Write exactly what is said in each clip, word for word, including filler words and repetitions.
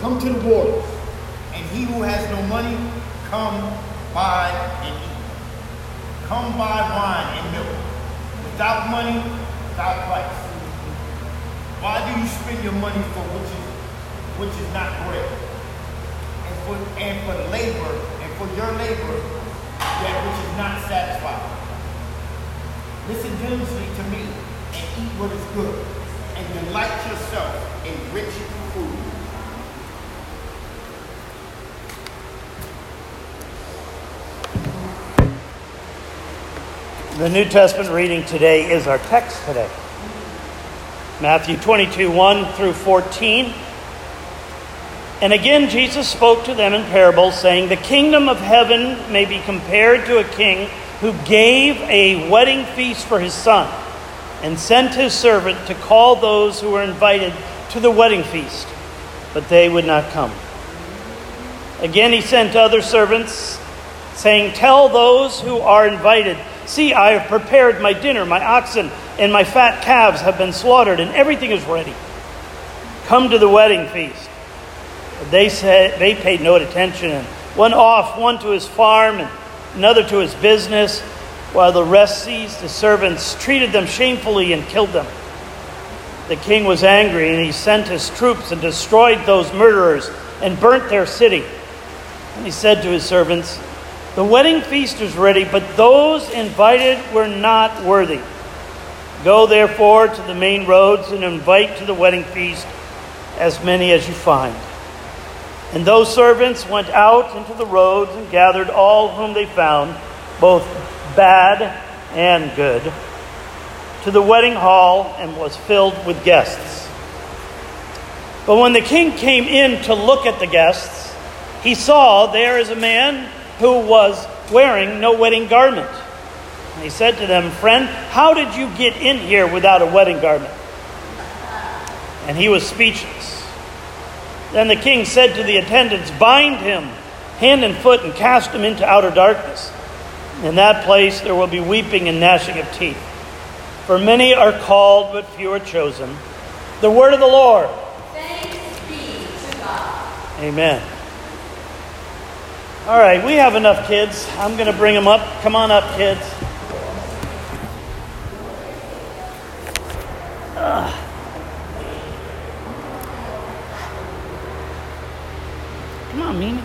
come to the waters, and he who has no money, come buy and eat. Come buy wine and milk, without money, without price. Why do you spend your money for which is which is not bread? And for and for labor, and for your labor, that which is not satisfied. Listen diligently to me, and eat what is good, and delight yourself in rich food. The New Testament reading today is our text today. Matthew twenty-two, one through fourteen. And again Jesus spoke to them in parables, saying, the kingdom of heaven may be compared to a king who gave a wedding feast for his son, and sent his servant to call those who were invited to the wedding feast, but they would not come. Again he sent other servants, saying, tell those who are invited, see, I have prepared my dinner, my oxen and my fat calves have been slaughtered, and everything is ready. Come to the wedding feast. But they said they paid no attention, and went off, one to his farm and another to his business, while the rest seized the servants, treated them shamefully, and killed them. The king was angry, and he sent his troops and destroyed those murderers and burnt their city. And he said to his servants, the wedding feast is ready, but those invited were not worthy. Go therefore to the main roads and invite to the wedding feast as many as you find. And those servants went out into the roads and gathered all whom they found, both bad and good, to the wedding hall, and was filled with guests. But when the king came in to look at the guests, he saw there is a man who was wearing no wedding garment. And he said to them, friend, how did you get in here without a wedding garment? And he was speechless. Then the king said to the attendants, bind him hand and foot and cast him into outer darkness. In that place there will be weeping and gnashing of teeth. For many are called, but few are chosen. The word of the Lord. Thanks be to God. Amen. All right, we have enough kids. I'm going to bring them up. Come on up, kids. Uh. Come on, Mimi.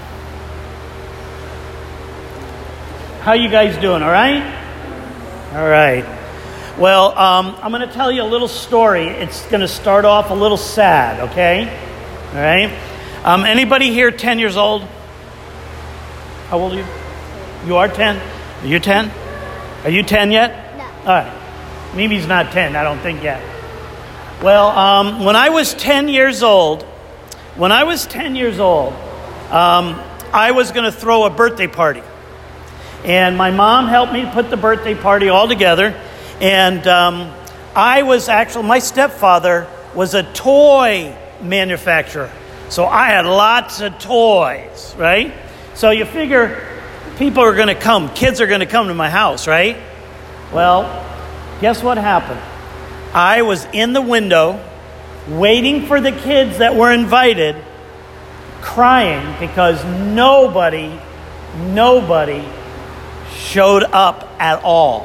How you guys doing, all right? All right. Well, um, I'm going to tell you a little story. It's going to start off a little sad, okay? All right? Um, anybody here ten years old? How old are you? You are ten? Are you ten? Are you ten yet? No. All right. Mimi's not ten, I don't think yet. Well, um, when I was ten years old, when I was ten years old, um, I was going to throw a birthday party. And my mom helped me put the birthday party all together. And um, I was actually, my stepfather was a toy manufacturer. So I had lots of toys, right? So you figure people are going to come, kids are going to come to my house, right? Well, guess what happened? I was in the window waiting for the kids that were invited, crying because nobody, nobody showed up at all.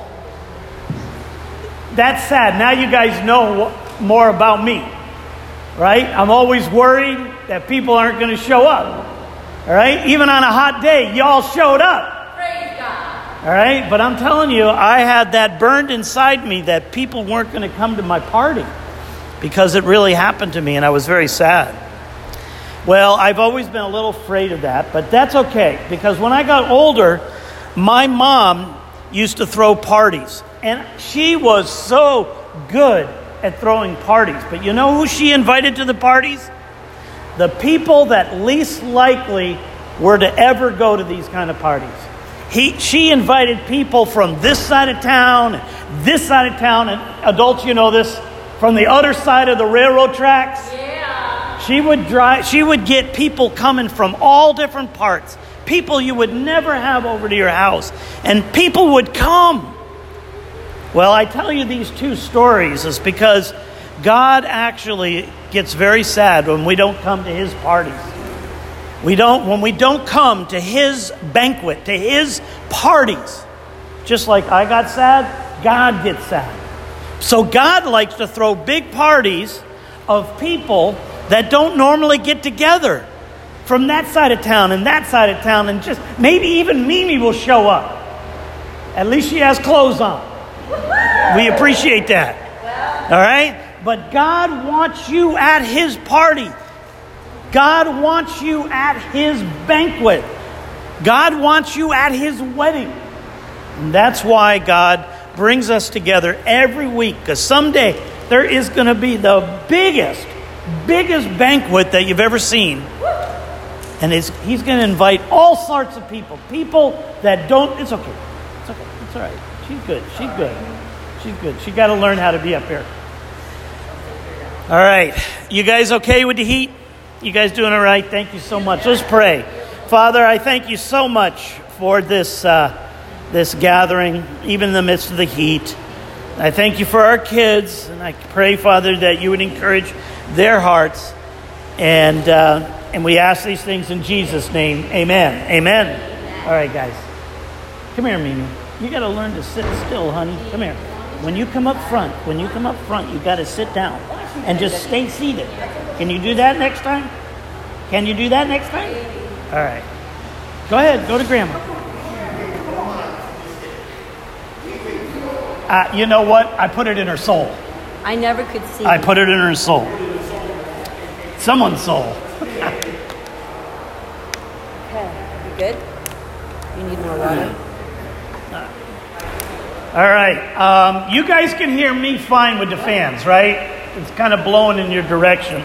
That's sad. Now you guys know more about me, right? I'm always worried that people aren't going to show up. All right? Even on a hot day, y'all showed up. Praise God. All right? But I'm telling you, I had that burned inside me that people weren't going to come to my party because it really happened to me, and I was very sad. Well, I've always been a little afraid of that, but that's okay, because when I got older, my mom used to throw parties, and she was so good at throwing parties. But you know who she invited to the parties? The people that least likely were to ever go to these kind of parties. He, she invited people from this side of town, this side of town, and adults, you know this, from the other side of the railroad tracks. Yeah. She would drive. She would get people coming from all different parts. People you would never have over to your house, and people would come. Well, I tell you these two stories is because God actually gets very sad when we don't come to his parties. We don't, when we don't come to his banquet, to his parties. Just like I got sad, God gets sad. So God likes to throw big parties of people that don't normally get together from that side of town and that side of town, and just maybe even Mimi will show up. At least she has clothes on. We appreciate that. All right? But God wants you at his party. God wants you at his banquet. God wants you at his wedding. And that's why God brings us together every week, because someday there is going to be the biggest, biggest banquet that you've ever seen. And it's, he's going to invite all sorts of people. People that don't... It's okay. It's okay. It's all right. She's good. She's good. She's good. She got to learn how to be up here. All right. You guys okay with the heat? You guys doing all right? Thank you so much. Let's pray. Father, I thank you so much for this, uh, this gathering, even in the midst of the heat. I thank you for our kids. And I pray, Father, that you would encourage their hearts. And... Uh, And we ask these things in Jesus' name. Amen. Amen. All right, guys. Come here, Mimi. You got to learn to sit still, honey. Come here. When you come up front, when you come up front, you got to sit down and just stay seated. Can you do that next time? Can you do that next time? All right. Go ahead. Go to Grandma. Uh, you know what? I put it in her soul. I never could see. I put it in her soul. Someone's soul. Okay, you good? You need more water? All right. Um, you guys can hear me fine with the fans, right? It's kind of blowing in your direction.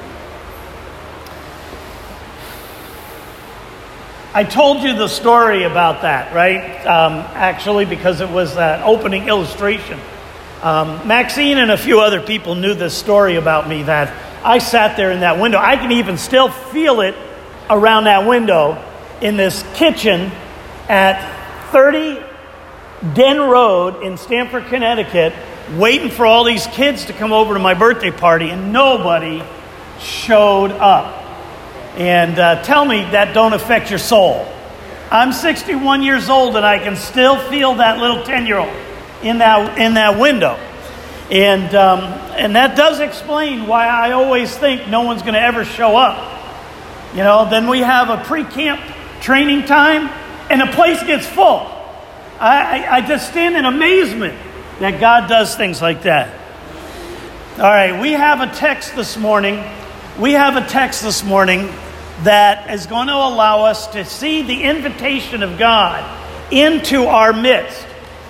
I told you the story about that, right? Um, actually, because it was an opening illustration. Um, Maxine and a few other people knew this story about me, that I sat there in that window. I can even still feel it around that window in this kitchen at thirty Den Road in Stamford, Connecticut, waiting for all these kids to come over to my birthday party, and nobody showed up. And uh, tell me that don't affect your soul. I'm sixty-one years old, and I can still feel that little ten-year-old in that in that window. And um, and that does explain why I always think no one's going to ever show up. You know, then we have a pre-camp training time, and the place gets full. I, I, I just stand in amazement that God does things like that. All right, we have a text this morning. We have a text this morning that is going to allow us to see the invitation of God into our midst.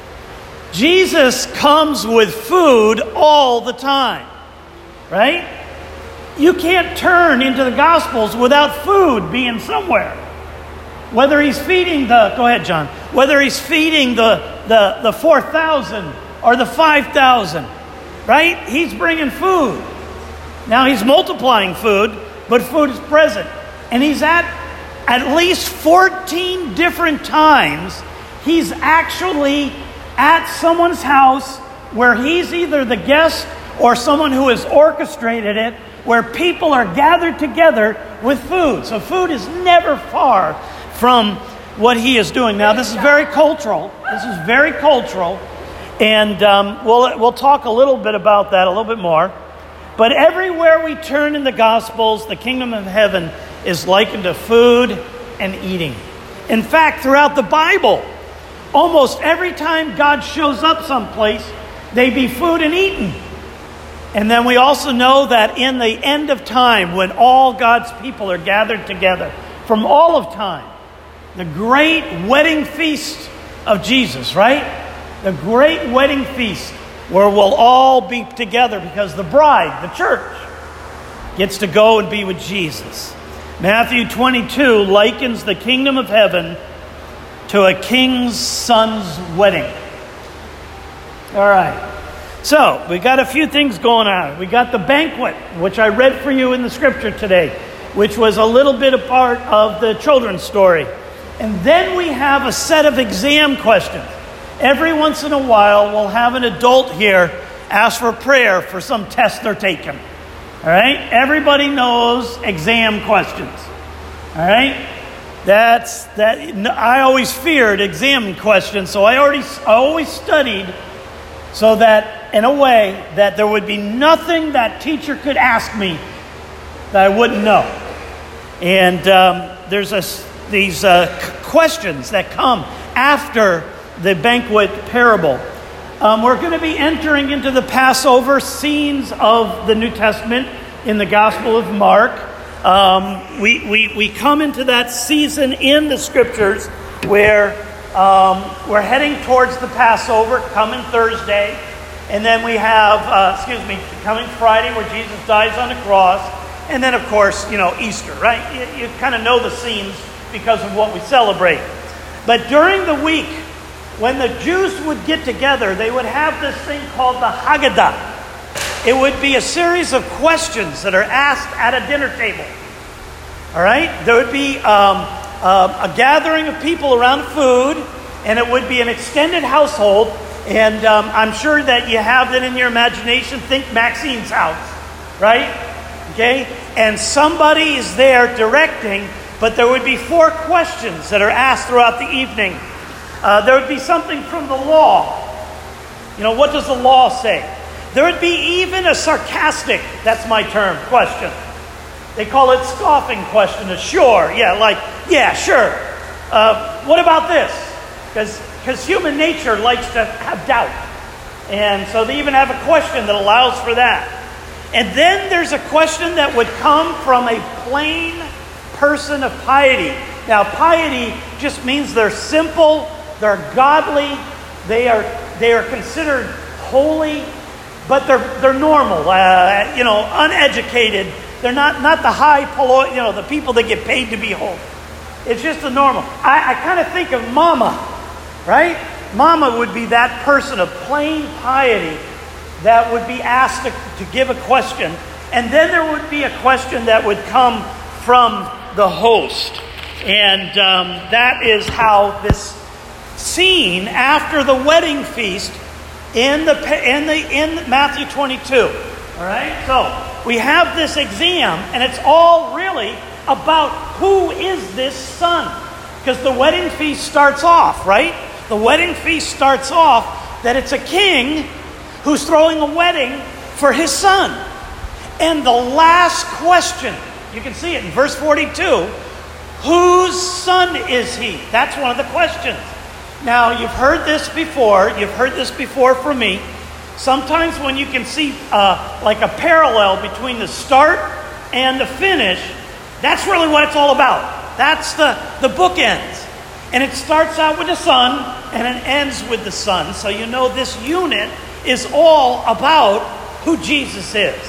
Jesus comes with food all the time, right? You can't turn into the Gospels without food being somewhere. Whether he's feeding the, go ahead, John, whether he's feeding the, the, the four thousand or the five thousand, right? He's bringing food. Now he's multiplying food, but food is present. And he's at at least fourteen different times, he's actually at someone's house where he's either the guest or someone who has orchestrated it, where people are gathered together with food. So food is never far from what he is doing. Now, this is very cultural. This is very cultural. And um, we'll, we'll talk a little bit about that a little bit more. But everywhere we turn in the Gospels, the kingdom of heaven is likened to food and eating. In fact, throughout the Bible, almost every time God shows up someplace, they be food and eating. And then we also know that in the end of time, when all God's people are gathered together from all of time, the great wedding feast of Jesus, right? The great wedding feast where we'll all be together because the bride, the church, gets to go and be with Jesus. Matthew twenty-two likens the kingdom of heaven to a king's son's wedding. All right. So, we got a few things going on. We got the banquet, which I read for you in the scripture today, which was a little bit a part of the children's story. And then we have a set of exam questions. Every once in a while, we'll have an adult here ask for prayer for some test they're taking. All right? Everybody knows exam questions. All right? That's that. I always feared exam questions, so I already I always studied so that in a way that there would be nothing that teacher could ask me that I wouldn't know. And um, there's a, these uh, questions that come after the banquet parable. Um, we're going to be entering into the Passover scenes of the New Testament in the Gospel of Mark. Um, we, we, we come into that season in the Scriptures where um, we're heading towards the Passover, coming Thursday. And then we have, uh, excuse me, coming Friday where Jesus dies on the cross. And then, of course, you know, Easter, right? You, you kind of know the scenes because of what we celebrate. But during the week, when the Jews would get together, they would have this thing called the Haggadah. It would be a series of questions that are asked at a dinner table. All right? There would be um, uh, a gathering of people around food, and it would be an extended household. And um, I'm sure that you have that in your imagination. Think Maxine's house, right? Okay? And somebody is there directing, but there would be four questions that are asked throughout the evening. Uh, there would be something from the law. You know, what does the law say? There would be even a sarcastic, that's my term, question. They call it scoffing question, a sure. Yeah, like, yeah, sure. Uh, what about this? Because because human nature likes to have doubt. And so they even have a question that allows for that. And then there's a question that would come from a plain person of piety. Now, piety just means they're simple, they're godly, they are they are considered holy, but they're they're normal, uh, you know, uneducated. They're not, not the high, polo, you know, the people that get paid to be holy. It's just the normal. I, I kind of think of Mama, right? Mama would be that person of plain piety that would be asked to, to give a question. And then there would be a question that would come from the host. And um, that is how this scene after the wedding feast in the in the in Matthew twenty-two. All right? So we have this exam, and it's all really about who is this son. Because the wedding feast starts off, right? The wedding feast starts off that it's a king who's throwing a wedding for his son. And the last question, you can see it in verse forty-two, whose son is he? That's one of the questions. Now, you've heard this before. You've heard this before from me. Sometimes when you can see uh, like a parallel between the start and the finish, that's really what it's all about. That's the, the bookends. And it starts out with the son and it ends with the son. So you know this unit is all about who Jesus is.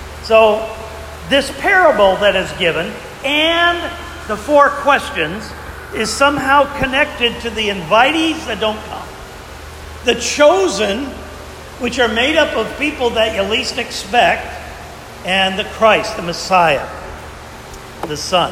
So this parable that is given and the four questions is somehow connected to the invitees that don't come. The chosen, which are made up of people that you least expect, and the Christ, the Messiah, the Son.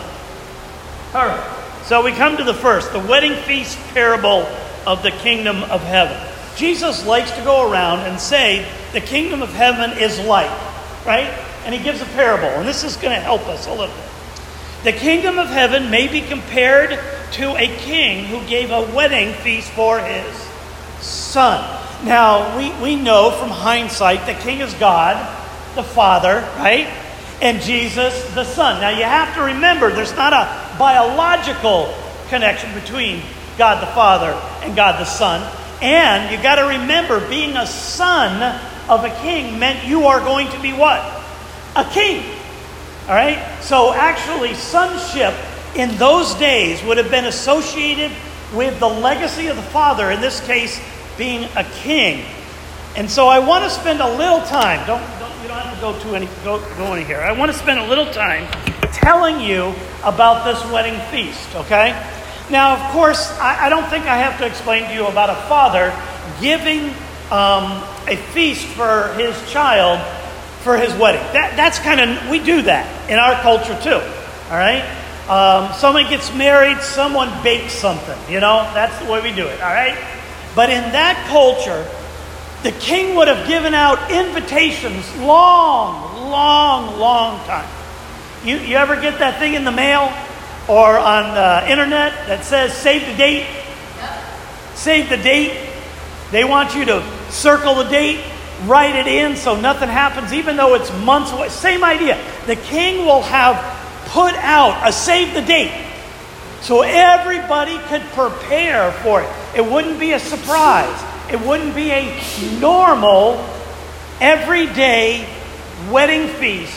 All right. So we come to the first, the wedding feast parable of the kingdom of heaven. Jesus likes to go around and say the kingdom of heaven is like, right? And he gives a parable, and this is going to help us a little bit. The kingdom of heaven may be compared to a king who gave a wedding feast for his son. Now, we, we know from hindsight the king is God, the Father, right? And Jesus, the Son. Now, you have to remember there's not a biological connection between God the Father and God the Son. And you got to remember, being a son of a king meant you are going to be what? A king. All right? So actually, sonship in those days would have been associated with the legacy of the father, in this case, being a king. And so I want to spend a little time, don't, don't you don't have to go to any go, go in here. I want to spend a little time telling you about this wedding feast, okay? Now, of course, I, I don't think I have to explain to you about a father giving um, a feast for his child for his wedding. That, that's kind of, we do that in our culture too, all right? Um, someone gets married, someone bakes something, you know? That's the way we do it, all right? But in that culture, the king would have given out invitations long, long, long time. You, you ever get that thing in the mail or on the internet that says save the date? Yep. Save the date. They want you to circle the date, write it in so nothing happens, even though it's months away. Same idea. The king will have put out a save the date so everybody could prepare for it. It wouldn't be a surprise. It wouldn't be a normal, everyday wedding feast.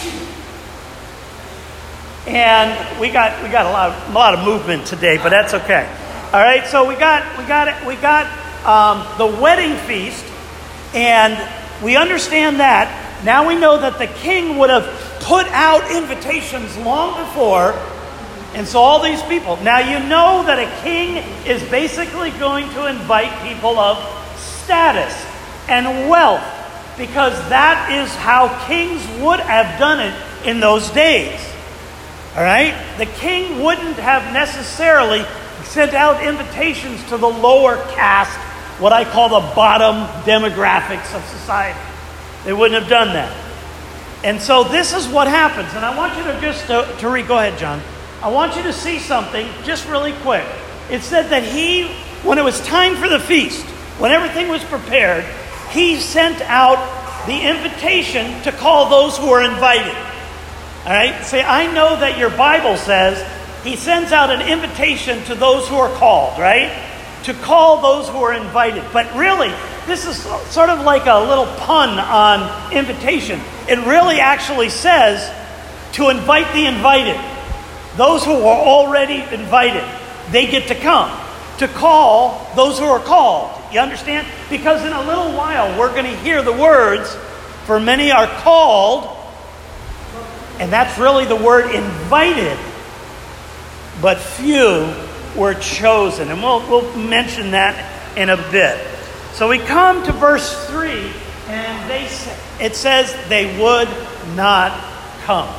And we got we got a lot of, a lot of movement today, but that's okay. All right, so we got we got it. We got um, the wedding feast, and we understand that. Now we know that the king would have put out invitations long before, and so all these people. Now you know that a king is basically going to invite people of status and wealth, because that is how kings would have done it in those days. All right? The king wouldn't have necessarily sent out invitations to the lower caste, what I call the bottom demographics of society. They wouldn't have done that. And so this is what happens. And I want you to just, uh, to read, go ahead, John. I want you to see something just really quick. It said that he, when it was time for the feast, when everything was prepared, he sent out the invitation to call those who were invited. All right? Say, I know that your Bible says he sends out an invitation to those who are called, right? To call those who are invited. But really, this is sort of like a little pun on invitation. It really actually says to invite the invited. Those who are already invited, they get to come. To call those who are called. You understand? Because in a little while, we're going to hear the words, for many are called, and that's really the word invited, but few were chosen. And we'll, we'll mention that in a bit. So we come to verse three, and they it says they would not come.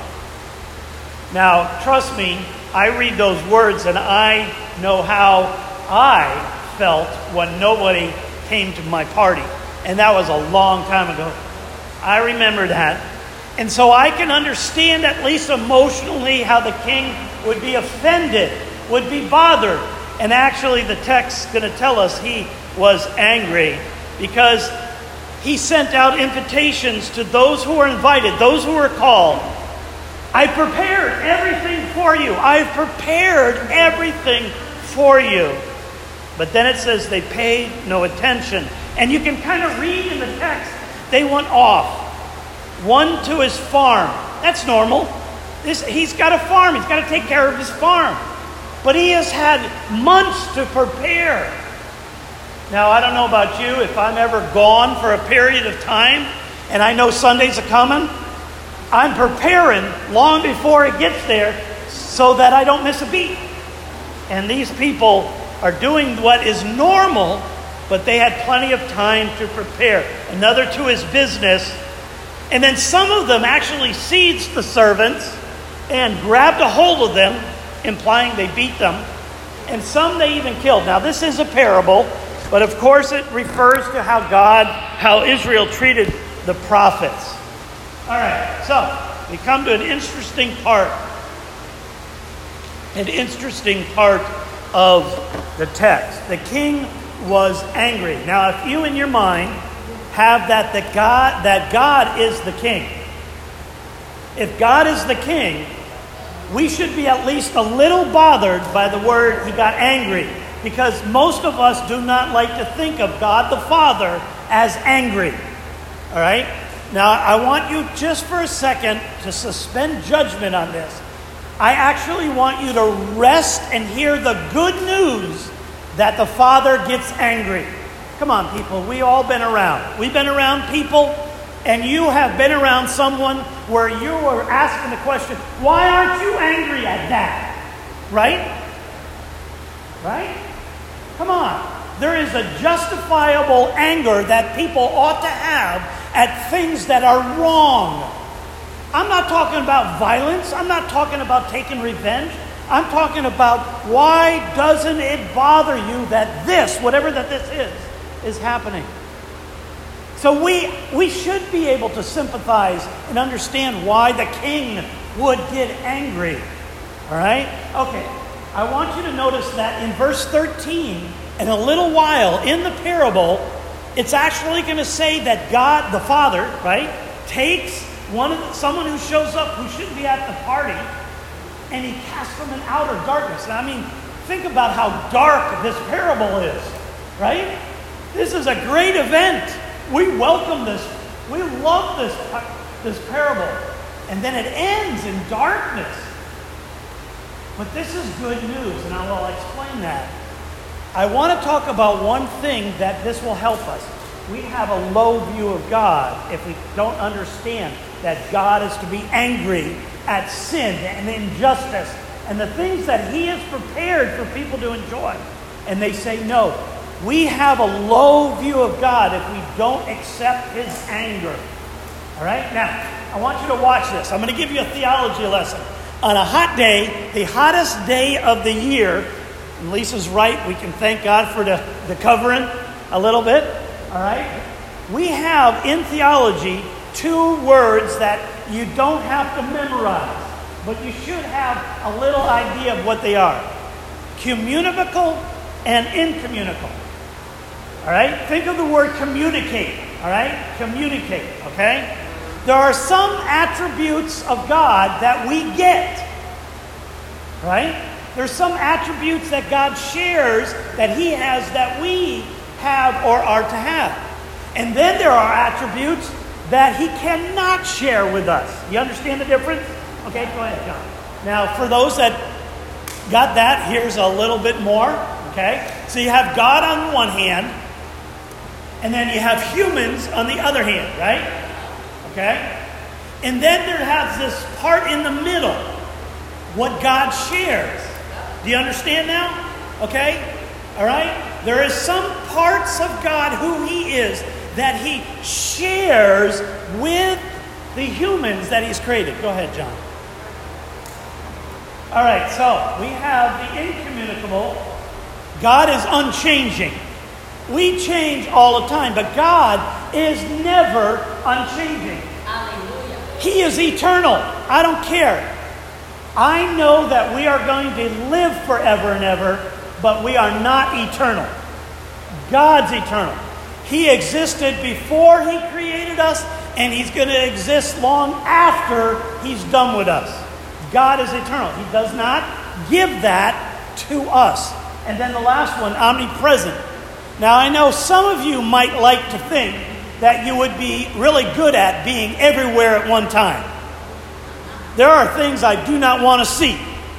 Now, trust me, I read those words and I know how I felt when nobody came to my party. And that was a long time ago. I remember that. And so I can understand, at least emotionally, how the king would be offended, would be bothered. And actually the text is going to tell us he was angry because he sent out invitations to those who were invited, those who were called. I prepared everything for you. I've prepared everything for you. But then it says they paid no attention. And you can kind of read in the text, they went off. One to his farm. That's normal. This, he's got a farm. He's got to take care of his farm. But he has had months to prepare. Now, I don't know about you. If I'm ever gone for a period of time, and I know Sundays are coming, I'm preparing long before it gets there so that I don't miss a beat. And these people are doing what is normal, but they had plenty of time to prepare. Another to his business. And then some of them actually seized the servants and grabbed a hold of them, implying they beat them. And some they even killed. Now this is a parable, but of course it refers to how God, how Israel treated the prophets. All right, so we come to an interesting part. An interesting part of the text. The king was angry. Now, if you in your mind have that the God that God is the king, if God is the king, we should be at least a little bothered by the word he got angry, because most of us do not like to think of God the Father as angry. All right? Now, I want you just for a second to suspend judgment on this. I actually want you to rest and hear the good news that the Father gets angry. Come on, people. We all been around. We've been around people, and you have been around someone where you were asking the question, why aren't you angry at that? Right? Right? Come on. There is a justifiable anger that people ought to have at things that are wrong. I'm not talking about violence. I'm not talking about taking revenge. I'm talking about why doesn't it bother you that this, whatever that this is, is happening? So we, we should be able to sympathize and understand why the king would get angry. All right? Okay. I want you to notice that in verse thirteen, in a little while in the parable, it's actually going to say that God, the Father, right, takes one of the, someone who shows up who shouldn't be at the party, and he casts them in outer darkness. Now, I mean, think about how dark this parable is, right? This is a great event. We welcome this. We love this, this parable. And then it ends in darkness. But this is good news, and I will explain that. I want to talk about one thing that this will help us. We have a low view of God if we don't understand that God is to be angry at sin and injustice and the things that he has prepared for people to enjoy. And they say no. We have a low view of God if we don't accept his anger. All right? Now, I want you to watch this. I'm going to give you a theology lesson. On a hot day, the hottest day of the year, and Lisa's right, we can thank God for the, the covering a little bit. All right? We have in theology two words that you don't have to memorize, but you should have a little idea of what they are. Communicable and incommunicable. All right? Think of the word communicate. All right? Communicate. Okay? There are some attributes of God that we get. Right? There's some attributes that God shares that he has that we have or are to have. And then there are attributes that he cannot share with us. You understand the difference? Okay, go ahead, John. Now, for those that got that, here's a little bit more. Okay? So you have God on one hand, and then you have humans on the other hand, right? Okay? And then there has this part in the middle, what God shares. Do you understand now? Okay? All right? There is some parts of God, who he is, that he shares with the humans that he's created. Go ahead, John. All right, so we have the incommunicable. God is unchanging. We change all the time, but God is never unchanging. Hallelujah. He is eternal. I don't care. I know that we are going to live forever and ever, but we are not eternal. God's eternal. He existed before he created us, and he's going to exist long after he's done with us. God is eternal. He does not give that to us. And then the last one, omnipresent. Now, I know some of you might like to think that you would be really good at being everywhere at one time. There are things I do not want to see.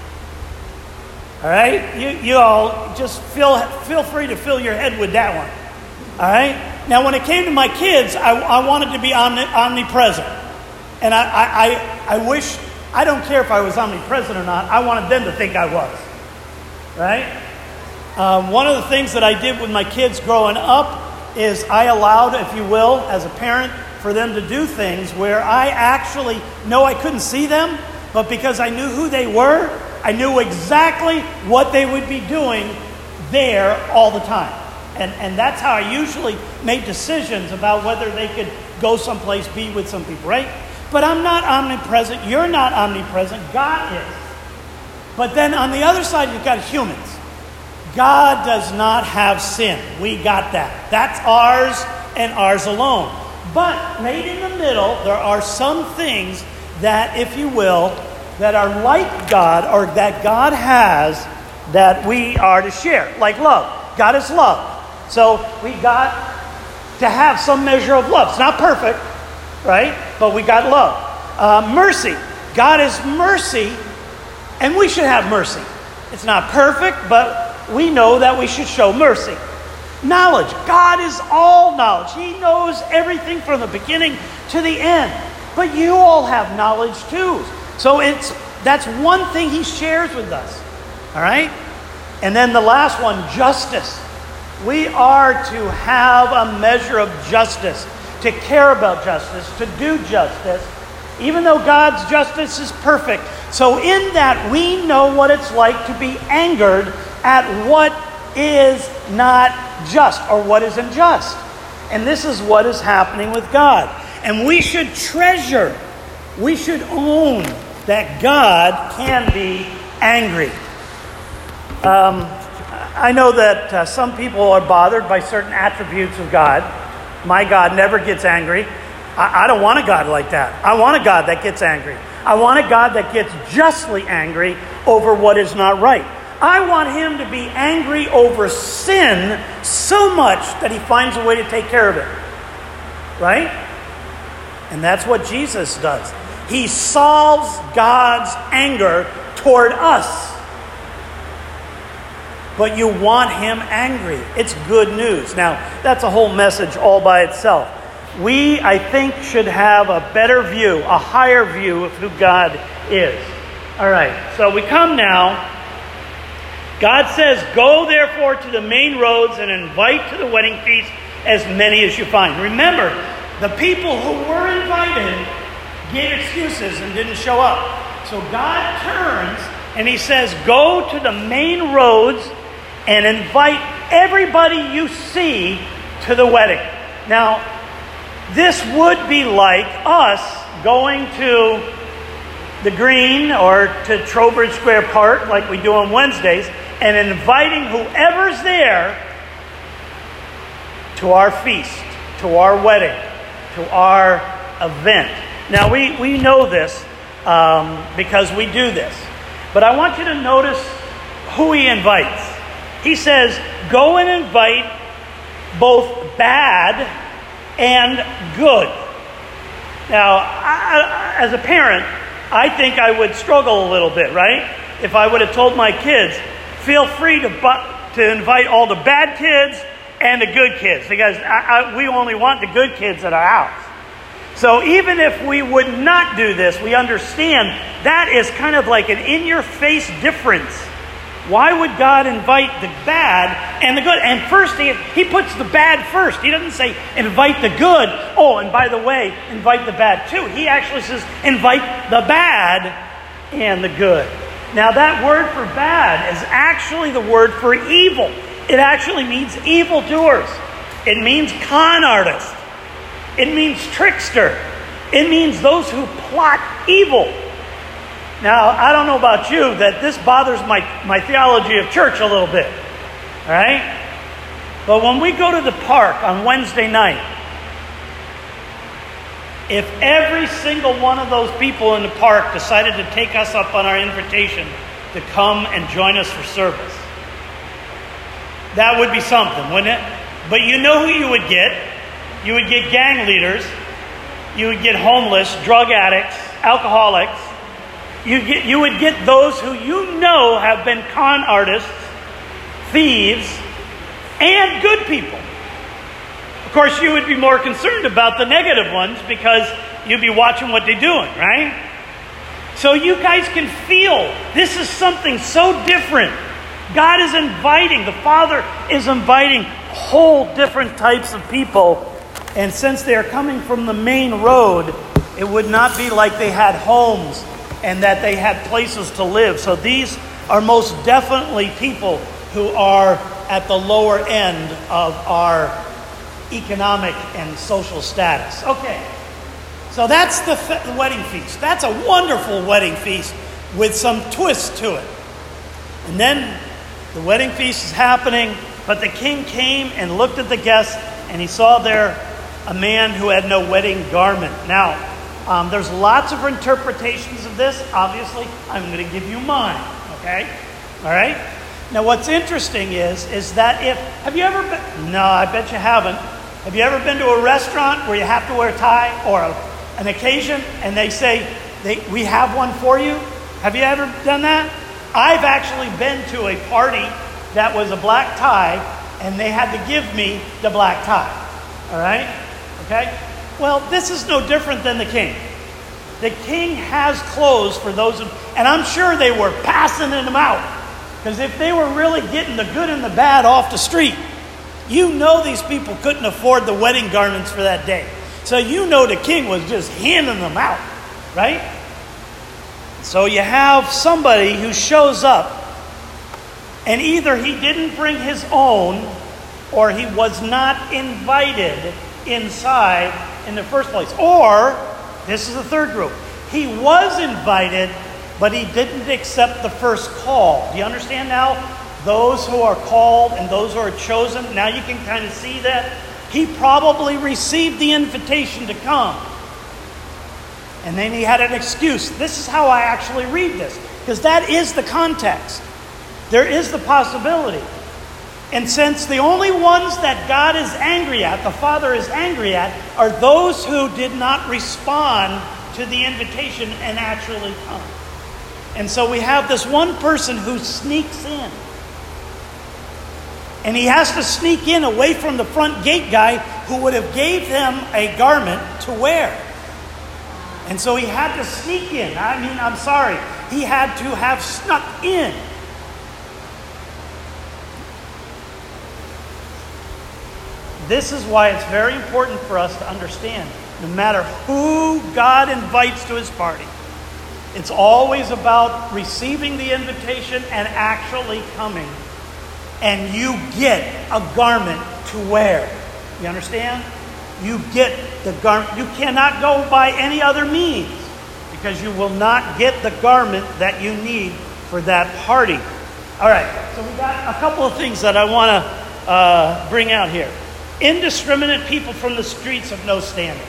All right? You, you all just feel, feel free to fill your head with that one. All right? Now, when it came to my kids, I, I wanted to be omni, omnipresent. And I, I, I, I wish, I don't care if I was omnipresent or not. I wanted them to think I was. Right? Um, one of the things that I did with my kids growing up is I allowed, if you will, as a parent, for them to do things where I actually know I couldn't see them, but because I knew who they were, I knew exactly what they would be doing there all the time. And, and that's how I usually made decisions about whether they could go someplace, be with some people, right? But I'm not omnipresent. You're not omnipresent. God is. But then on the other side, you've got humans. God does not have sin. We got that. That's ours and ours alone. But right in the middle, there are some things that, if you will, that are like God, or that God has, that we are to share. Like love. God is love. So we got to have some measure of love. It's not perfect, right? But we got love. Uh, mercy. God is mercy, and we should have mercy. It's not perfect, but we know that we should show mercy. Knowledge. God is all knowledge. He knows everything from the beginning to the end. But you all have knowledge too. So it's that's one thing he shares with us. All right? And then the last one, justice. We are to have a measure of justice, to care about justice, to do justice, even though God's justice is perfect. So in that, we know what it's like to be angered at what is not just or what is unjust. And this is what is happening with God. And we should treasure, we should own that God can be angry. Um, I know that uh, some people are bothered by certain attributes of God. My God never gets angry. I, I don't want a God like that. I want a God that gets angry. I want a God that gets justly angry over what is not right. I want him to be angry over sin so much that he finds a way to take care of it. Right? And that's what Jesus does. He solves God's anger toward us. But you want him angry. It's good news. Now, that's a whole message all by itself. We, I think, should have a better view, a higher view of who God is. All right, so we come now. God says, "Go therefore to the main roads and invite to the wedding feast as many as you find." Remember, the people who were invited gave excuses and didn't show up. So God turns and he says, "Go to the main roads and invite everybody you see to the wedding." Now, this would be like us going to the Green or to Trowbridge Square Park like we do on Wednesdays and inviting whoever's there to our feast, to our wedding, to our event. Now, we, we know this um, because we do this. But I want you to notice who he invites. He says, "Go and invite both bad and good." Now, I, as a parent, I think I would struggle a little bit, right? If I would have told my kids, feel free to bu- to invite all the bad kids and the good kids, because I, I, we only want the good kids at our house. So even if we would not do this, we understand that is kind of like an in-your-face difference. Why would God invite the bad and the good? And first, he, he puts the bad first. He doesn't say, invite the good. Oh, and by the way, invite the bad too. He actually says, invite the bad and the good. Now, that word for bad is actually the word for evil. It actually means evildoers. It means con artist. It means trickster. It means those who plot evil. Now, I don't know about you, that this bothers my, my theology of church a little bit. All right? But when we go to the park on Wednesday night, if every single one of those people in the park decided to take us up on our invitation to come and join us for service, that would be something, wouldn't it? But you know who you would get? You would get gang leaders. You would get homeless, drug addicts, alcoholics. You get, you would get those who you know have been con artists, thieves, and good people. Of course, you would be more concerned about the negative ones because you'd be watching what they're doing, right? So you guys can feel this is something so different. God is inviting, the Father is inviting whole different types of people. And since they are coming from the main road, it would not be like they had homes and that they had places to live. So these are most definitely people who are at the lower end of our economic and social status. Okay, so that's the, fe- the wedding feast. That's a wonderful wedding feast with some twist to it. And then the wedding feast is happening, but the king came and looked at the guests, and he saw there a man who had no wedding garment. Now, Um, there's lots of interpretations of this. Obviously, I'm going to give you mine. Okay? All right? Now, what's interesting is, is that if... Have you ever been... No, I bet you haven't. Have you ever been to a restaurant where you have to wear a tie or a, an occasion and they say, they, we have one for you? Have you ever done that? I've actually been to a party that was a black tie and they had to give me the black tie. All right? Okay? Well, this is no different than the king. The king has clothes for those, of, and I'm sure they were passing them out. Because if they were really getting the good and the bad off the street, you know these people couldn't afford the wedding garments for that day. So you know the king was just handing them out, right? So you have somebody who shows up, and either he didn't bring his own, or he was not invited inside in the first place. Or, this is the third group, he was invited, but he didn't accept the first call. Do you understand now? Those who are called and those who are chosen, now you can kind of see that. He probably received the invitation to come. And then he had an excuse. This is how I actually read this, because that is the context. There is the possibility. And since the only ones that God is angry at, the Father is angry at, are those who did not respond to the invitation and actually come. And so we have this one person who sneaks in. And he has to sneak in away from the front gate guy who would have gave him a garment to wear. And so he had to sneak in. I mean, I'm sorry. He had to have snuck in. This is why it's very important for us to understand, no matter who God invites to his party, it's always about receiving the invitation and actually coming. And you get a garment to wear. You understand? You get the garment. You cannot go by any other means, because you will not get the garment that you need for that party. All right, so we got a couple of things that I want to uh, bring out here. Indiscriminate people from the streets of no standing.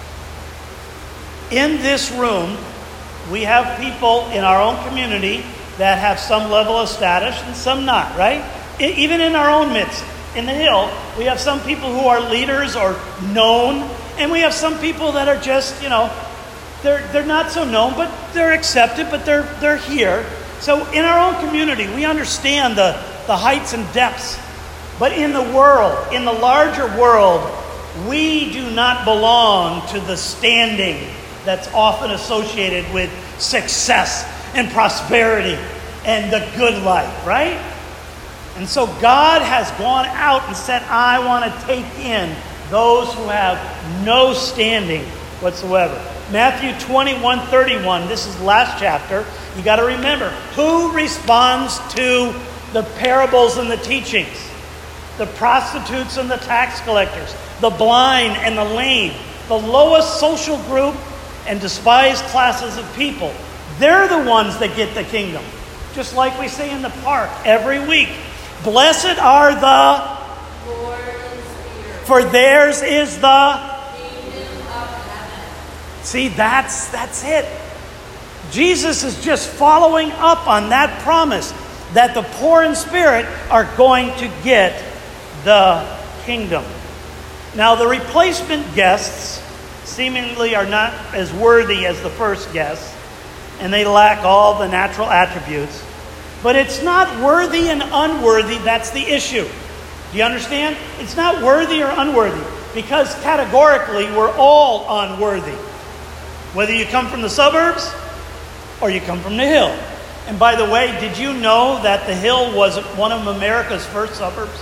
In this room, we have people in our own community that have some level of status and some not, right? Even in our own midst, in the Hill, we have some people who are leaders or known, and we have some people that are just, you know, they're they're not so known, but they're accepted, but they're they're here. So in our own community, we understand the, the heights and depths. But in the world, in the larger world, we do not belong to the standing that's often associated with success and prosperity and the good life, right? And so God has gone out and said, I want to take in those who have no standing whatsoever. Matthew twenty-one thirty-one, this is the last chapter. You got to remember, who responds to the parables and the teachings? The prostitutes and the tax collectors, the blind and the lame, the lowest social group and despised classes of people. They're the ones that get the kingdom. Just like we say in the park every week. Blessed are the Poor in spirit, for theirs is the kingdom of heaven. See, that's that's it. Jesus is just following up on that promise that the poor in spirit are going to get the kingdom. Now, the replacement guests seemingly are not as worthy as the first guests, and they lack all the natural attributes. But it's not worthy and unworthy that's the issue. Do you understand? It's not worthy or unworthy, because categorically we're all unworthy. Whether you come from the suburbs or you come from the Hill. And by the way, did you know that the Hill was one of America's first suburbs?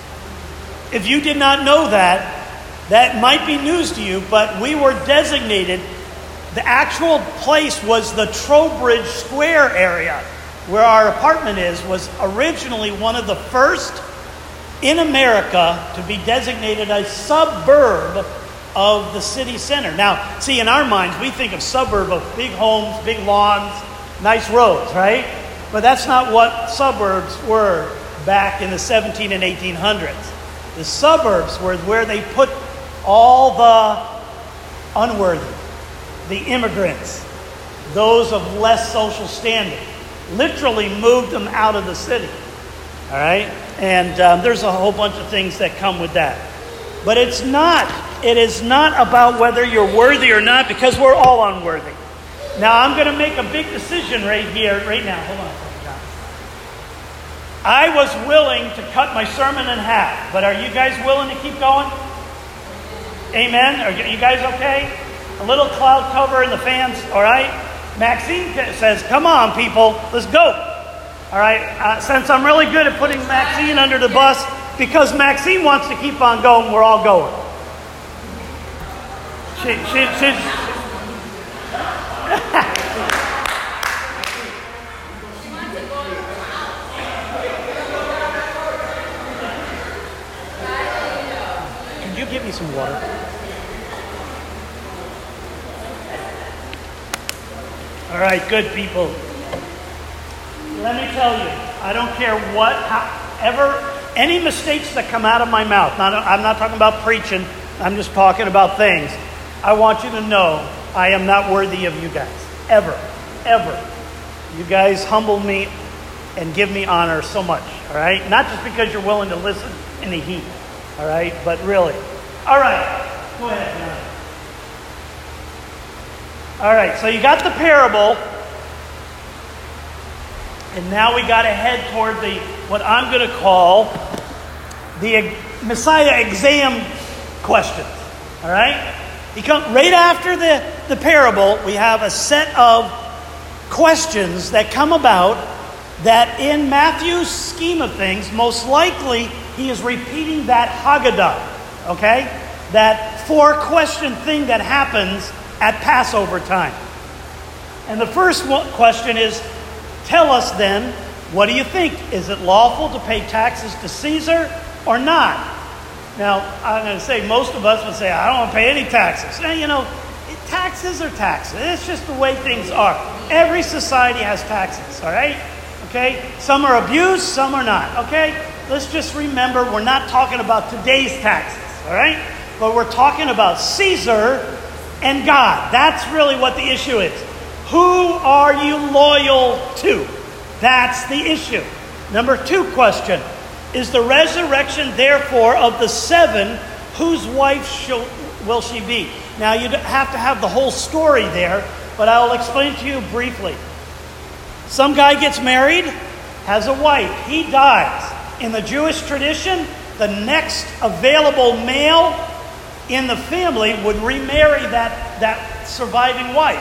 If you did not know that, that might be news to you, but we were designated, the actual place was the Trowbridge Square area, where our apartment is, was originally one of the first in America to be designated a suburb of the city center. Now, see, in our minds, we think of suburb of big homes, big lawns, nice roads, right? But that's not what suburbs were back in the seventeen and eighteen hundreds. The suburbs were where they put all the unworthy, the immigrants, those of less social standing. Literally moved them out of the city. All right? And um, there's a whole bunch of things that come with that. But it's not, it is not about whether you're worthy or not, because we're all unworthy. Now, I'm going to make a big decision right here, right now. Hold on a second, John. I was willing to cut my sermon in half, but are you guys willing to keep going? Amen? Are you guys okay? A little cloud cover in the fans, all right? Maxine says, come on, people, let's go. All right, uh, since I'm really good at putting Maxine under the bus, because Maxine wants to keep on going, we're all going. She, she, she's... some water. All right, good people. Let me tell you, I don't care what, however, any mistakes that come out of my mouth. Not, I'm not talking about preaching. I'm just talking about things. I want you to know I am not worthy of you guys. Ever. Ever. You guys humble me and give me honor so much. All right? Not just because you're willing to listen in the heat. All right? But really. All right. Go ahead, John. All right. So you got the parable. And now we got to head toward the what I'm going to call the Messiah exam questions. All right? He come, right after the, the parable, we have a set of questions that come about that in Matthew's scheme of things, most likely he is repeating that Haggadah, okay? That four-question thing that happens at Passover time. And the first one, question is, tell us then, what do you think? Is it lawful to pay taxes to Caesar or not? Now, I'm going to say most of us would say, I don't want to pay any taxes. Now, you know, taxes are taxes. It's just the way things are. Every society has taxes, all right? Okay? Some are abused, some are not, okay? Let's just remember we're not talking about today's taxes, all right? But we're talking about Caesar and God. That's really what the issue is. Who are you loyal to? That's the issue. Number two question. Is the resurrection, therefore, of the seven, whose wife shall, will she be? Now, you have to have the whole story there, but I'll explain to you briefly. Some guy gets married, has a wife. He dies. In the Jewish tradition, the next available male in the family would remarry that, that surviving wife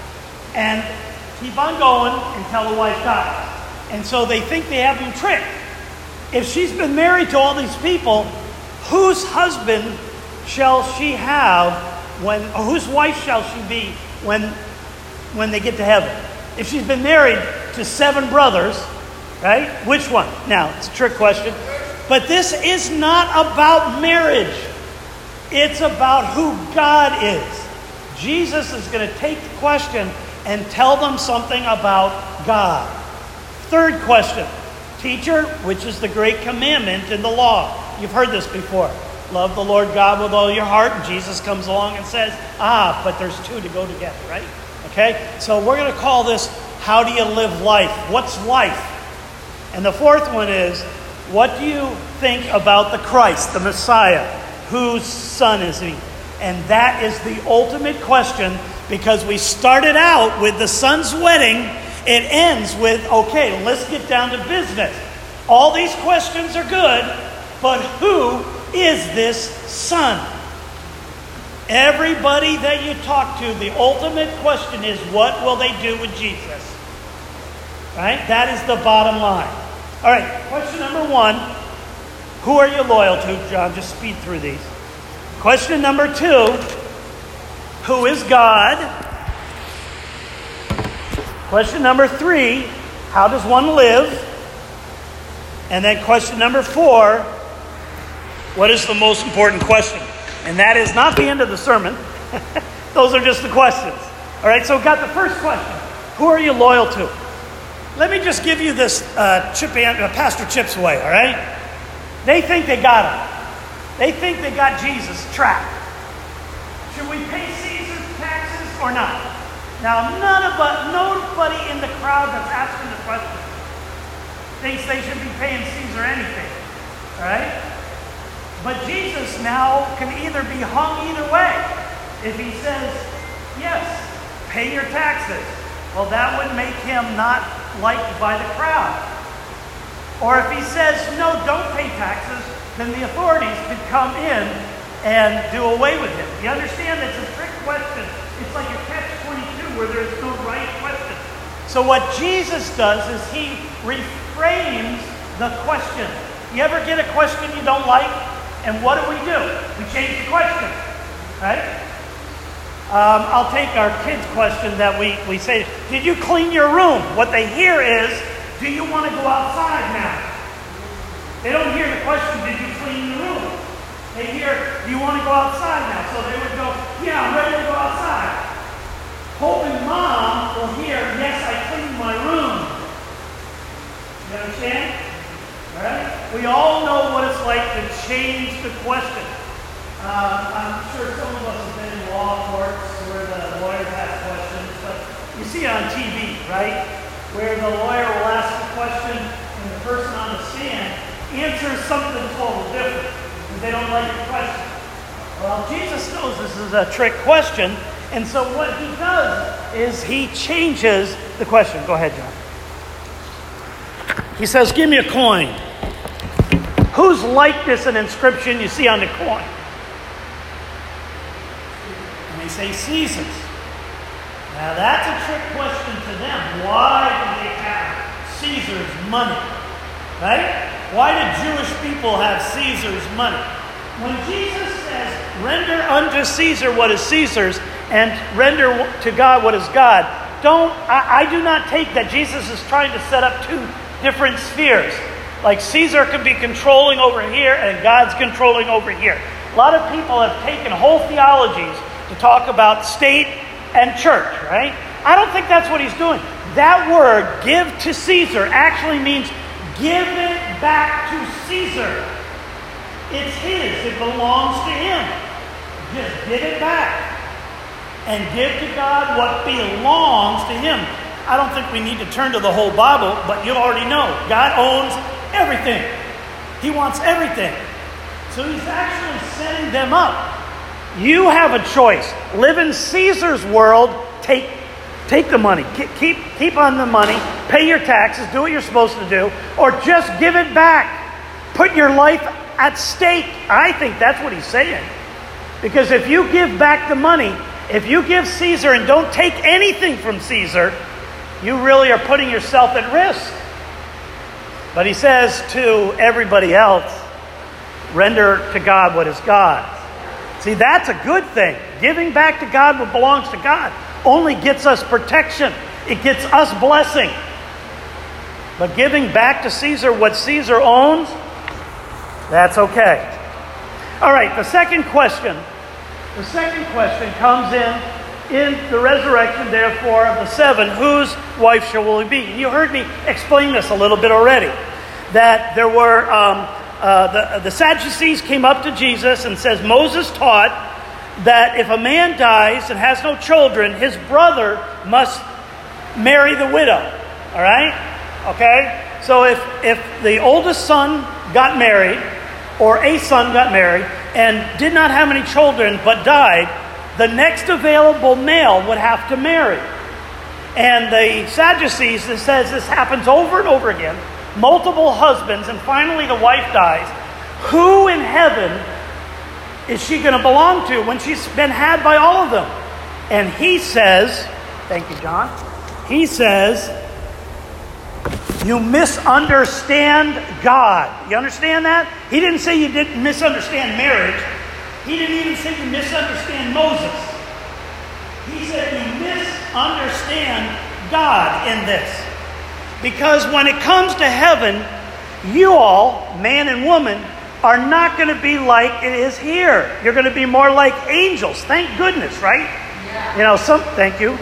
and keep on going until the wife dies. And so they think they have him tricked. If she's been married to all these people, whose husband shall she have when, or whose wife shall she be when, when they get to heaven? If she's been married to seven brothers, right? Which one? Now, it's a trick question. But this is not about marriage. It's about who God is. Jesus is going to take the question and tell them something about God. Third question. Teacher, which is the great commandment in the law? You've heard this before. Love the Lord God with all your heart. And Jesus comes along and says, ah, but there's two to go together, right? Okay? So we're going to call this, how do you live life? What's life? And the fourth one is, what do you think about the Christ, the Messiah? Whose son is he? And that is the ultimate question, because we started out with the son's wedding. It ends with, okay, let's get down to business. All these questions are good, but who is this son? Everybody that you talk to, the ultimate question is, what will they do with Jesus? Right? That is the bottom line. All right, question number one. Who are you loyal to, John? Just speed through these. Question number two. Who is God? Question number three, how does one live? And then question number four, what is the most important question? And that is not the end of the sermon. Those are just the questions. All right, so we've got the first question. Who are you loyal to? Let me just give you this uh, Chip and, uh, Pastor Chip's way, all right? They think they got him. They think they got Jesus trapped. Should we pay Caesar's taxes or not? Now, none of us, nobody in the crowd that's asking the question thinks they should be paying Caesar anything, all right? But Jesus now can either be hung either way. If he says, yes, pay your taxes, well, that would make him not liked by the crowd. Or if he says, no, don't pay taxes, then the authorities could come in and do away with him. You understand? It's a trick question. It's like a catch twenty-two where there's no right question. So what Jesus does is he reframes the question. You ever get a question you don't like? And what do we do? We change the question, right? Um, I'll take our kids' question that we, we say, did you clean your room? What they hear is, do you want to go outside now? They don't hear the question, did you clean the room? They hear, do you want to go outside now? So they would go, yeah, I'm ready to go outside. Hoping mom will hear, yes, I cleaned my room. You understand? All right? We all know what it's like to change the question. Uh, I'm sure some of us have been in law courts where the lawyers ask questions, but you see it on T V, right? Where the lawyer will ask a question and the person on the stand answers something totally different because they don't like the question. Well, Jesus knows this is a trick question, and so what he does is he changes the question. Go ahead, John. He says, give me a coin. Whose likeness and inscription you see on the coin? And they say Caesar's. Now that's a trick question to them. Why do they have Caesar's money? Right? Why did Jewish people have Caesar's money? When Jesus says, render unto Caesar what is Caesar's and render to God what is God, don't, I, I do not take that Jesus is trying to set up two different spheres. Like Caesar could be controlling over here and God's controlling over here. A lot of people have taken whole theologies to talk about state and church, right? I don't think that's what he's doing. That word, give to Caesar, actually means give it back to Caesar. It's his. It belongs to him. Just give it back. And give to God what belongs to him. I don't think we need to turn to the whole Bible, but you already know. God owns everything. He wants everything. So he's actually setting them up. You have a choice. Live in Caesar's world. Take, take the money. Keep, keep on the money. Pay your taxes. Do what you're supposed to do. Or just give it back. Put your life at stake. I think that's what he's saying. Because if you give back the money, if you give Caesar and don't take anything from Caesar, you really are putting yourself at risk. But he says to everybody else, render to God what is God's. See, that's a good thing. Giving back to God what belongs to God only gets us protection. It gets us blessing. But giving back to Caesar what Caesar owns, that's okay. All right, the second question. The second question comes in, in the resurrection, therefore, of the seven, whose wife shall we be? And you heard me explain this a little bit already. That there were, um, uh, the, the Sadducees came up to Jesus and says, Moses taught that if a man dies and has no children, his brother must marry the widow. All right? Okay? So if, if the oldest son got married, or a son got married, and did not have any children but died, the next available male would have to marry. And the Sadducees, it says this happens over and over again, multiple husbands, and finally the wife dies. Who in heaven is she going to belong to when she's been had by all of them? And he says, thank you, John, he says, you misunderstand God. You understand that? He didn't say you didn't misunderstand marriage. He didn't even say you misunderstand Moses. He said you misunderstand God in this. Because when it comes to heaven, you all, man and woman, are not going to be like it is here. You're going to be more like angels. Thank goodness, right? Yeah. You know, some, thank you.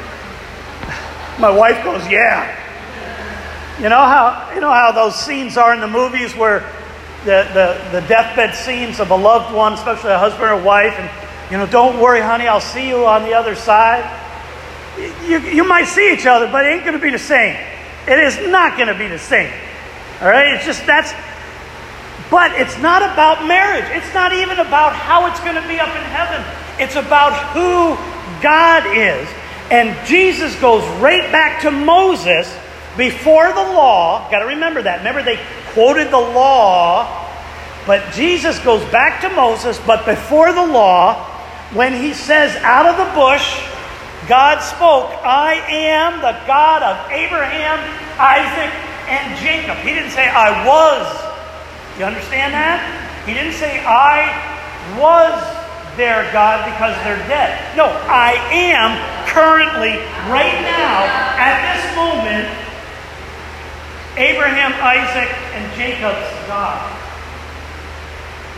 My wife goes, yeah. You know how you know how those scenes are in the movies where the, the, the deathbed scenes of a loved one, especially a husband or wife, and you know, don't worry, honey, I'll see you on the other side. You, you might see each other, but it ain't going to be the same. It is not going to be the same. All right? It's just that's. But it's not about marriage. It's not even about how it's going to be up in heaven. It's about who God is. And Jesus goes right back to Moses. Before the law, got to remember that. Remember they quoted the law, but Jesus goes back to Moses, but before the law, when he says out of the bush, God spoke, I am the God of Abraham, Isaac, and Jacob. He didn't say I was. You understand that? He didn't say I was their God because they're dead. No, I am currently, right now, at this moment, Abraham, Isaac, and Jacob's God.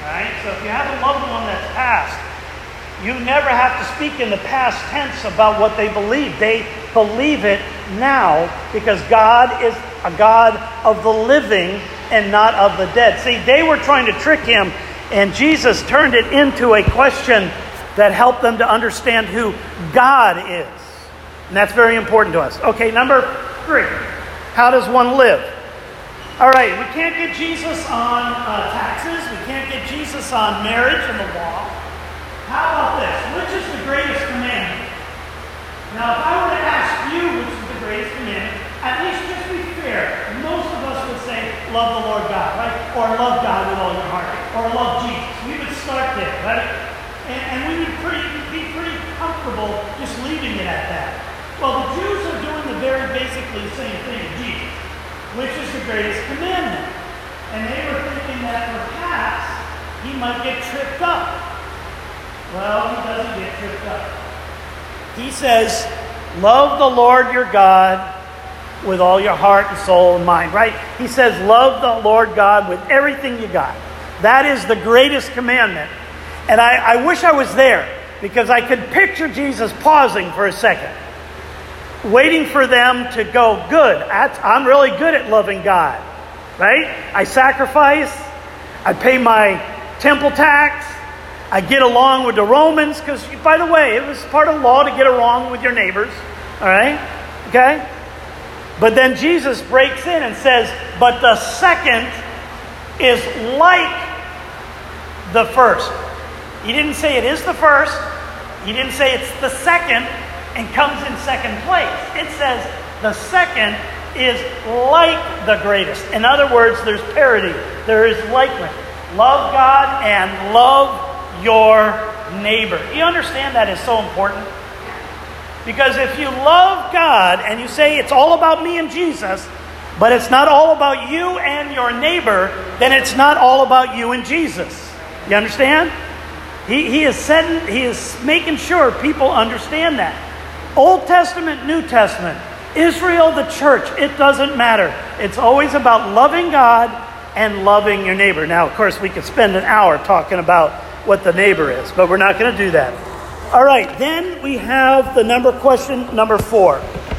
Right? So if you have a loved one that's passed, you never have to speak in the past tense about what they believe. They believe it now because God is a God of the living and not of the dead. See, they were trying to trick him, and Jesus turned it into a question that helped them to understand who God is. And that's very important to us. Okay, number three. How does one live? All right, we can't get Jesus on uh, taxes. We can't get Jesus on marriage and the law. How about this? Which is the greatest commandment? Now, if I were to ask you which is the greatest commandment, at least just be fair, most of us would say, love the Lord God, right? Or love God with all your heart. Or love Jesus. We would start there, right? And, and we would pretty, be pretty comfortable just leaving it at that. Well, the Jews are doing the very basically the same thing as Jesus. Which is the greatest commandment? And they were thinking that perhaps he might get tripped up. Well, he doesn't get tripped up. He says, love the Lord your God with all your heart and soul and mind, right? He says, love the Lord God with everything you got. That is the greatest commandment. And I, I wish I was there because I could picture Jesus pausing for a second, waiting for them to go, good, I'm really good at loving God, right? I sacrifice, I pay my temple tax, I get along with the Romans, because, by the way, it was part of law to get along with your neighbors, all right? Okay? But then Jesus breaks in and says, but the second is like the first. He didn't say it is the first. He didn't say it's the second and comes in second place. It says the second is like the greatest. In other words, there's parity. There is likeness. Love God and love your neighbor. You understand that is so important? Because if you love God and you say it's all about me and Jesus, but it's not all about you and your neighbor, then it's not all about you and Jesus. You understand? He, he is setting, he is making sure people understand that. Old Testament, New Testament, Israel, the church, it doesn't matter. It's always about loving God and loving your neighbor. Now, of course, we could spend an hour talking about what the neighbor is, but we're not going to do that. All right, then we have the number question number four.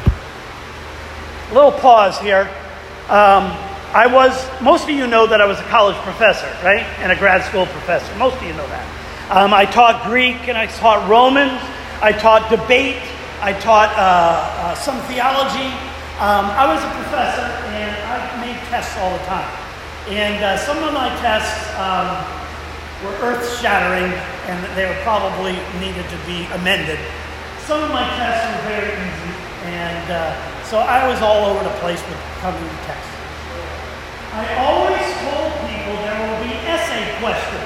A little pause here. Um, I was, most of you know that I was a college professor, right? And a grad school professor. Most of you know that. Um, I taught Greek and I taught Romans. I taught debate. I taught uh, uh, some theology. Um, I was a professor and I made tests all the time. And uh, some of my tests um, were earth-shattering and they were probably needed to be amended. Some of my tests were very easy, and uh, so I was all over the place with coming to tests. I always told people there will be essay questions.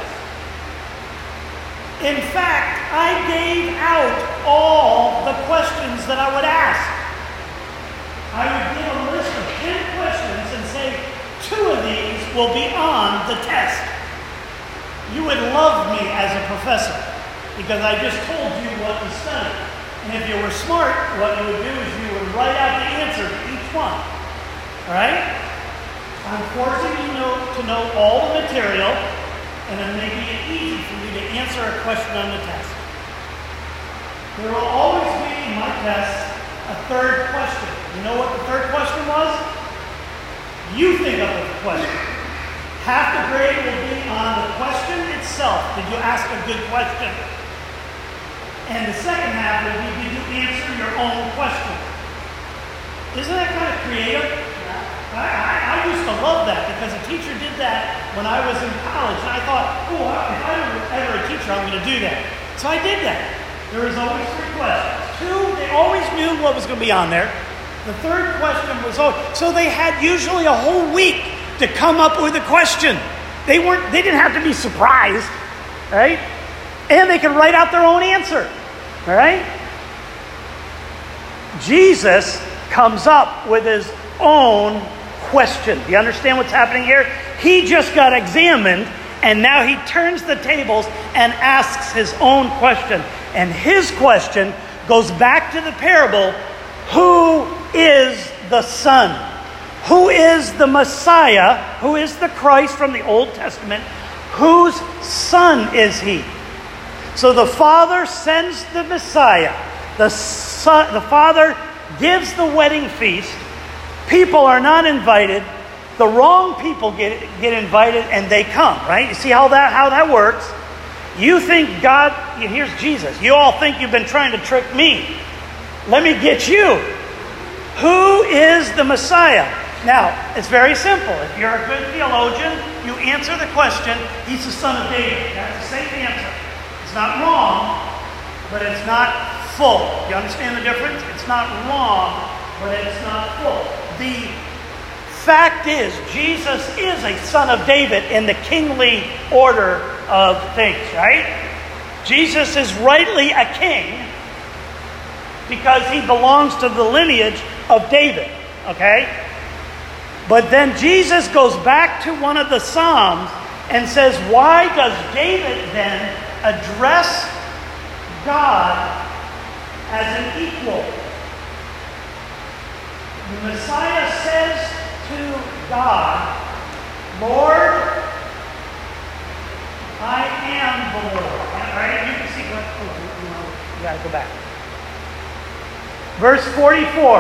In fact, I gave out all the questions that I would ask. I would give a list of ten questions and say, two of these will be on the test. You would love me as a professor because I just told you what to study. And if you were smart, what you would do is you would write out the answer to each one. All right? I'm forcing you know, to know all the material, and I'm making it easy for you to answer a question on the test. There will always be in my tests a third question. You know what the third question was? You think of the question. Half the grade will be on the question itself. Did you ask a good question? And the second half will be, did you answer your own question? Isn't that kind of creative? Yeah. I, I, I used to love that because a teacher did that when I was in college. And I thought, oh, if I'm ever a teacher, I'm going to do that. So I did that. There was always three questions. Two, they always knew what was going to be on there. The third question was, oh, so they had usually a whole week to come up with a question. They weren't, they didn't have to be surprised, right? And they could write out their own answer, all right? Jesus comes up with his own question. Do you understand what's happening here? He just got examined, and now he turns the tables and asks his own question. And his question goes back to the parable, who is the Son? Who is the Messiah? Who is the Christ from the Old Testament? Whose son is he? So the Father sends the Messiah. The, son, the Father gives the wedding feast. People are not invited. The wrong people get, get invited and they come, right? You see how that, how that works? You think God, here's Jesus. You all think you've been trying to trick me. Let me get you. Who is the Messiah? Now, it's very simple. If you're a good theologian, you answer the question, he's the son of David. That's a safe answer. It's not wrong, but it's not full. You understand the difference? It's not wrong, but it's not full. The fact is, Jesus is a son of David in the kingly order of things, right? Jesus is rightly a king because he belongs to the lineage of David, okay? But then Jesus goes back to one of the Psalms and says, why does David then address God as an equal? The Messiah says to God, Lord, I am the Lord. Right? You can see what, oh, you know, you got to go back. Verse forty-four.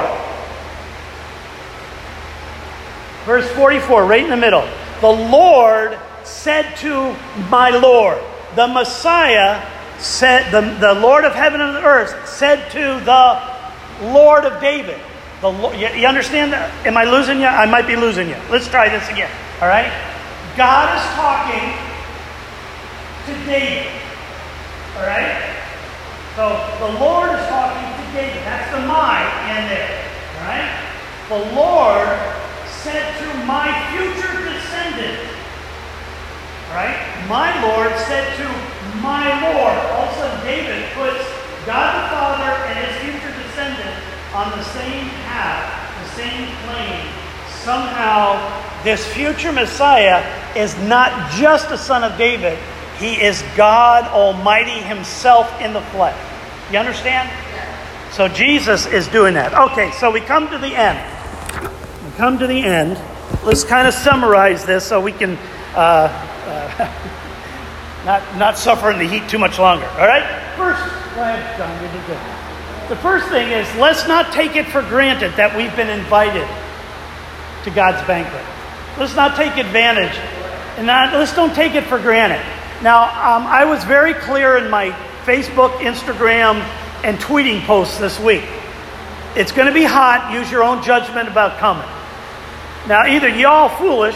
Verse forty-four, right in the middle. The Lord said to my Lord. The Messiah said, the, the Lord of heaven and earth said to the Lord of David. The, you, you understand that? Am I losing you? I might be losing you. Let's try this again. All right? God is talking to David. All right? So the Lord is talking to David. That's the my in there. All right? The Lord said to my future descendant. All right? My Lord said to my Lord. All of a sudden, David puts God the Father and his future descendant on the same path, the same plane. Somehow, this future Messiah is not just a son of David. He is God Almighty himself in the flesh. You understand? So Jesus is doing that. Okay, so we come to the end. We come to the end. Let's kind of summarize this so we can uh, uh, not, not suffer in the heat too much longer. All right? First, go ahead, John. You did good. The first thing is, let's not take it for granted that we've been invited to God's banquet. Let's not take advantage. And not, let's don't take it for granted. Now, um, I was very clear in my Facebook, Instagram, and tweeting posts this week. It's going to be hot. Use your own judgment about coming. Now, either you're all foolish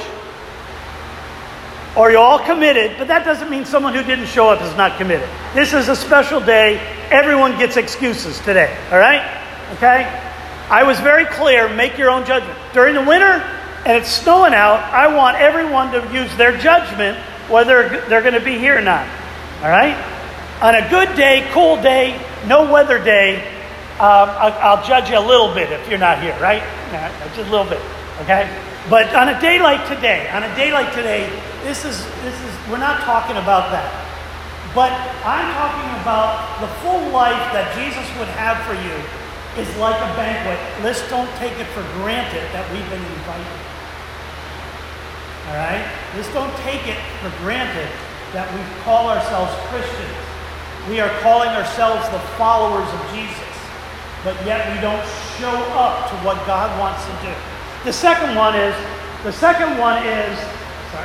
or you're all committed, but that doesn't mean someone who didn't show up is not committed. This is a special day. Everyone gets excuses today, all right? Okay? I was very clear, make your own judgment. During the winter and it's snowing out, I want everyone to use their judgment whether they're going to be here or not, all right? On a good day, cool day, no weather day, um, I'll, I'll judge you a little bit if you're not here, right? Yeah, just a little bit, okay? But on a day like today, on a day like today, this is this is we're not talking about that. But I'm talking about the full life that Jesus would have for you is like a banquet. Let's don't take it for granted that we've been invited. All right? Let's don't take it for granted that we call ourselves Christians. We are calling ourselves the followers of Jesus, but yet we don't show up to what God wants to do. The second one is, the second one is, sorry.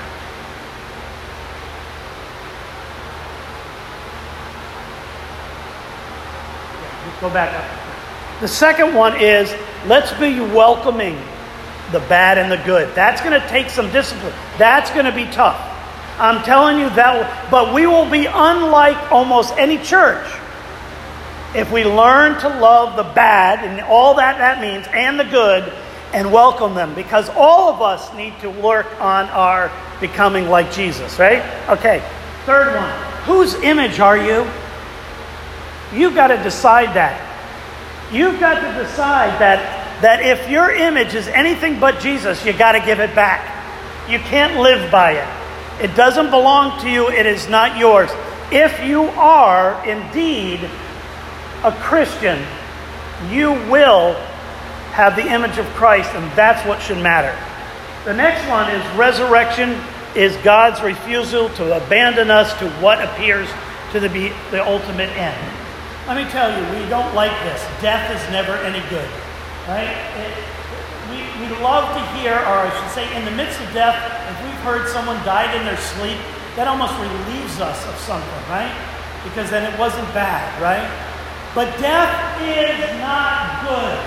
Yeah, go back up. The second one is, let's be welcoming the bad and the good. That's going to take some discipline. That's going to be tough. I'm telling you that, but we will be unlike almost any church if we learn to love the bad and all that that means and the good and welcome them, because all of us need to work on our becoming like Jesus, right? Okay, third one. Whose image are you? You've got to decide that. You've got to decide that, that if your image is anything but Jesus, you got to give it back. You can't live by it. It doesn't belong to you. It is not yours. If you are indeed a Christian, you will have the image of Christ, and that's what should matter. The next one is resurrection is God's refusal to abandon us to what appears to the, be, the ultimate end. Let me tell you, we don't like this. Death is never any good, right? It, we, we love to hear, or I should say, in the midst of death, if we've heard someone died in their sleep, that almost relieves us of something, right? Because then it wasn't bad, right? But death is not good.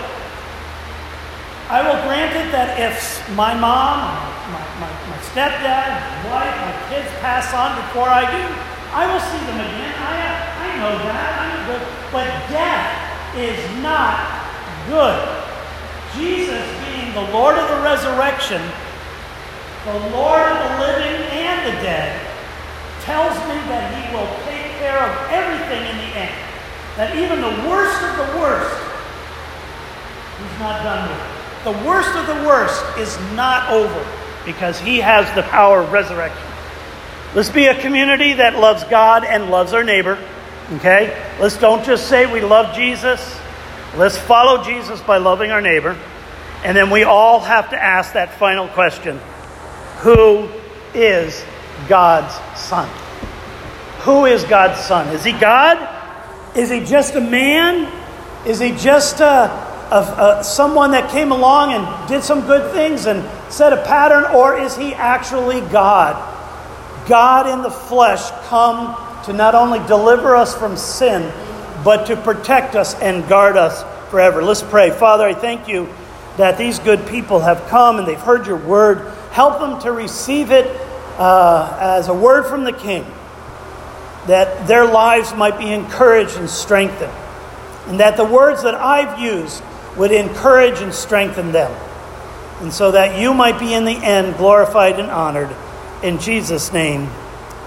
I will grant it that if my mom, my, my, my stepdad, my wife, my kids pass on before I do, I will see them again. I, I know that. I know good. But death is not good. Jesus, being the Lord of the resurrection, the Lord of the living and the dead, tells me that he will take care of everything in the end. That even the worst of the worst, he's not done with it. The worst of the worst is not over because he has the power of resurrection. Let's be a community that loves God and loves our neighbor. Okay? Let's don't just say we love Jesus. Let's follow Jesus by loving our neighbor. And then we all have to ask that final question. Who is God's son? Who is God's son? Is he God? Is he just a man? Is he just a... Of uh, someone that came along and did some good things and set a pattern, or is he actually God? God in the flesh come to not only deliver us from sin, but to protect us and guard us forever. Let's pray. Father, I thank you that these good people have come and they've heard your word. Help them to receive it uh, as a word from the King, that their lives might be encouraged and strengthened, and that the words that I've used would encourage and strengthen them. And so that you might be in the end glorified and honored. In Jesus' name,